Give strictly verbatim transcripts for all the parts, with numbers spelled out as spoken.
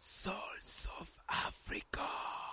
Souls of Africa.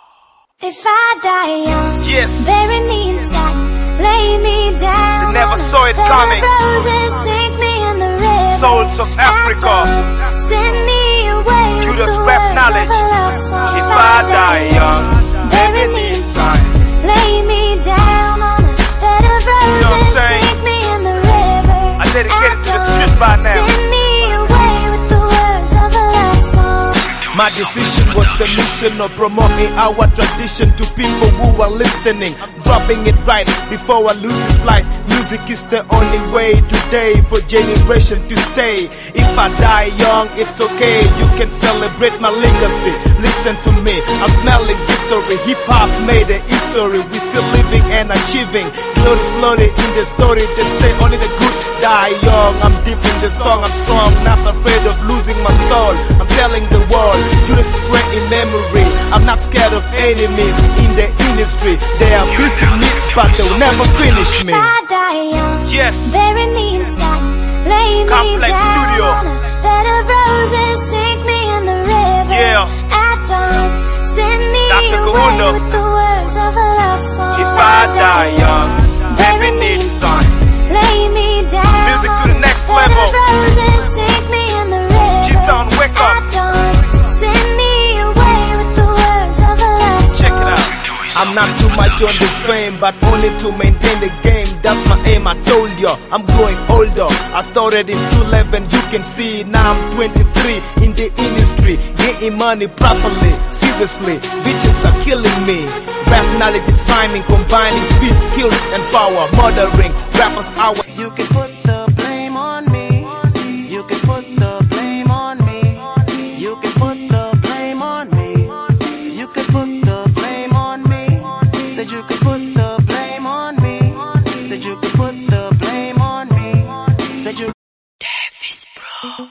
If I die young, yes, bury me inside, lay me down. They never saw it coming. Roses sink me in the river. Souls of Africa. Send me away. Judas rap knowledge. If I die young, bury me inside, lay me down on a bed of roses. You know what I'm saying? Sink me in the river. I dedicate it to the street by now. Send me away with the words of a love song. My decision was a mission of promoting our tradition to people who are listening, dropping it right before I lose this life. Music is the only way today for generation to stay. If I die young, it's okay, you can celebrate my legacy. Listen to me, I'm smelling victory. Hip-hop made a history, we still living and achieving. Glory slowly in the story, they say only the good die young. I'm deep in the song, I'm strong, not afraid of losing my soul. I'm telling the world, Judas is great in memory. I'm not scared of enemies in the industry. They are beating me, but they'll never finish me. If I die young, yes, bury me inside, lay me Complex down Studio. on a bed of roses, sink me in the river. Yeah. At dawn, send me Doctor away Kahuna. with the words of a love song. If I die young, bury me inside, lay me down. Music to the next on a bed level. of roses, sink me in the river. G-Town, wake up. At dawn, send me away with the words of a love song. Check it out. I'm not too much on the fame, but only to maintain the game. That's my aim, I told ya. I'm growing older. I started in two eleven, you can see. Now I'm twenty-three in the industry, getting money properly. Seriously, bitches are killing me. Rap knowledge is rhyming, combining speed, skills, and power. Murdering rappers hour. You can put the blame on me. You can put the blame on me. You can put the blame on me. You can put the blame on me. Said you could put the blame on me. Said you could put the blame on me. Said you. Davis Bro.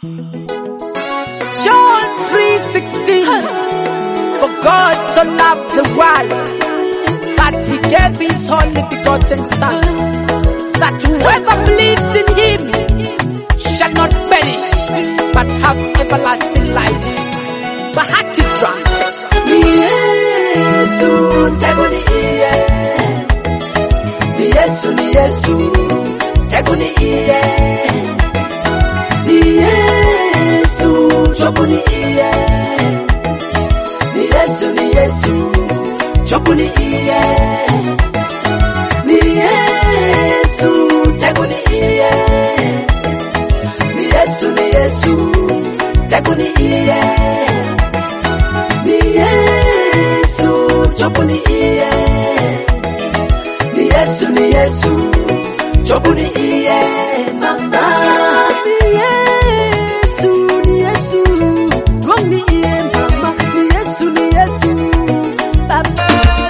John three sixteen. For God so loved the world that he gave his only begotten Son, that whoever believes in him shall not perish but have everlasting life. Bahati drums. Ni Yesu, tego ni iye. Ni Yesu, ni Yesu, tego ni iye. Ni Yesu, chobu ni iye. Ni Yesu, ni Yesu, chobu ni iye. Ni Yesu, tego ni iye. Ni Yesu, ni Yesu, tego ni iye. Ni Yesu, chobu ni iye. Ni Yesu, ni Yesu, chobu ni iye. Mama, ni Yesu, ni Yesu, gong ni iye. Mama, ni Yesu, ni Yesu, Papa.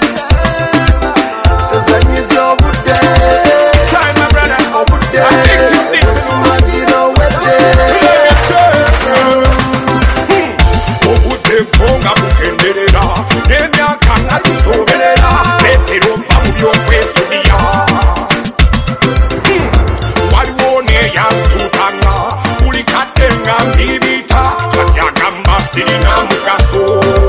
Cause I miss your good day. Try my brother, I would die. I think you need Somebody know what day. Konga mukenderera nemyaka ngazisoberera letero mpa mu byokwesuubira waliwo neyansutanga buli kadde nga mbibita katyagamba sirina mugaso